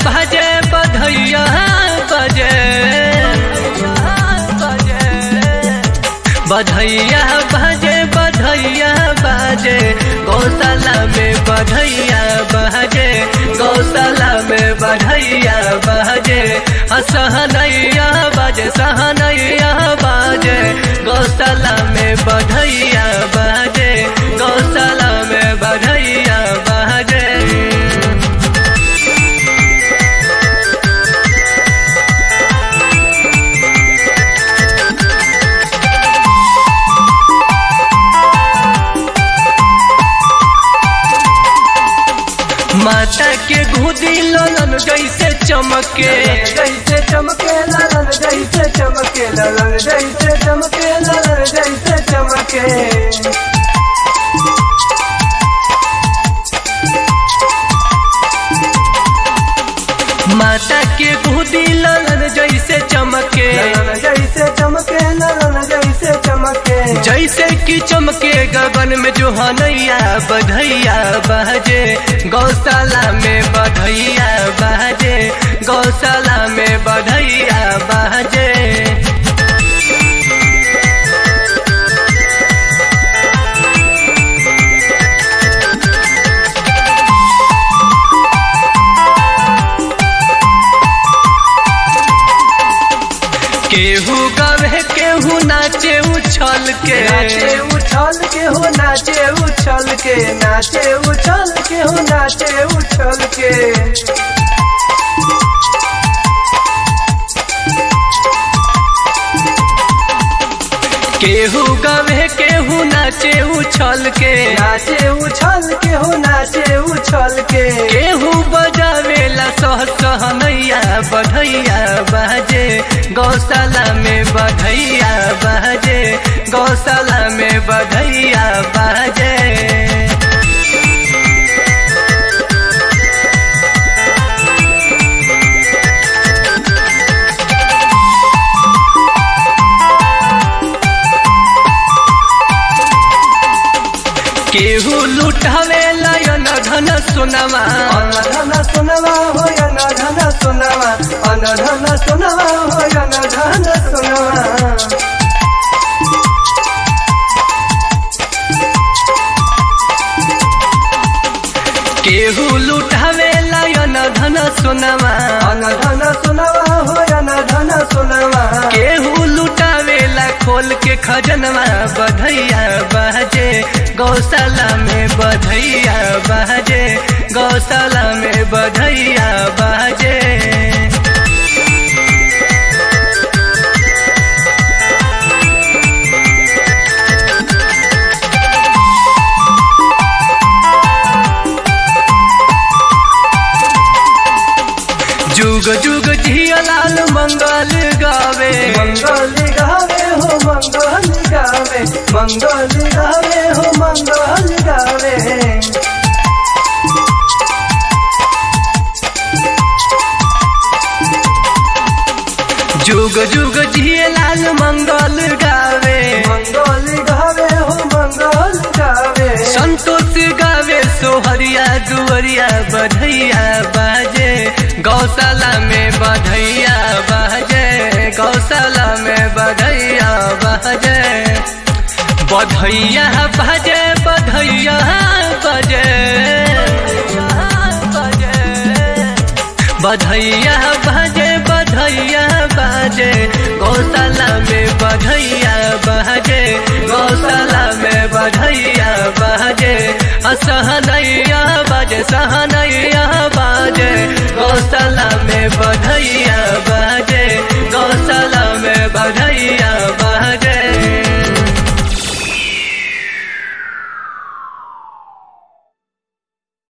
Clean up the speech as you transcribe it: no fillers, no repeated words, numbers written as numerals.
बजे बधैया बजे बधैया बजे बधैया बजे गौशाला में बधैया बजे गौशाला में बधैया बजे सहनैया बजे सहनैया बजे गौशाला में बधैया बजे गौशाला में बधैया बजे। माता के घुदी ललन जैसे चमके जैसे चमके ललन जैसे चमके ललन जैसे चमके ललन जैसे चमके। माता के घुदी ललन जैसे चमके ललन जैसे चमके ललन जैसे चमके। जैसे कि चमके गगन में जो हनैया बधैया बजे गौशाला में बधैया बजे गौशाला में बधैया बजे। केहू गावे केहू नाचे उछल के नाचे उछल के हो नाचे उछल के नाचे उछल के हो नाचे उछल के। केहू गावे केहू नाचे उछल के नाचे उछल के हो नाचे उछल के। केहू बजावेला सह सहनैया बधैया बजे गौशाला में बधैया बजे गौशाला में बधैया बजे। केहू लुटावे लायन धन सुनवा धन सुनवा हो धन सुनवा धन सुनवा हो धन सुनवा। केहू लुटावे लायन धन सुनवा धन सुनवा हो धन सुनवा। केहू लुटावेला खोल के खजनवा बधैया बजे गौशाला में बधैया बजे गौशाला में बधैया बजे। जुग जुग जिया लाल मंगल गावे मंगल गावे हो मंगल गावे मंगल गावे हो मंगल गावे। जुग जुग जिया लाल मंगल गावे मंगल गावे हो मंगल गावे। संतोष गावे सोहरिया दुवरिया बधैया बजे गौशाला में बधैया बजे गौशाला में बधैया बजे बधैया बजे बधैया बजे बधैया बजे बधैया बजे गौशाला में बधैया बजे गौशाला में बधैया बजे सहनैया बजे सहनैया बजे गौशाला में बधैया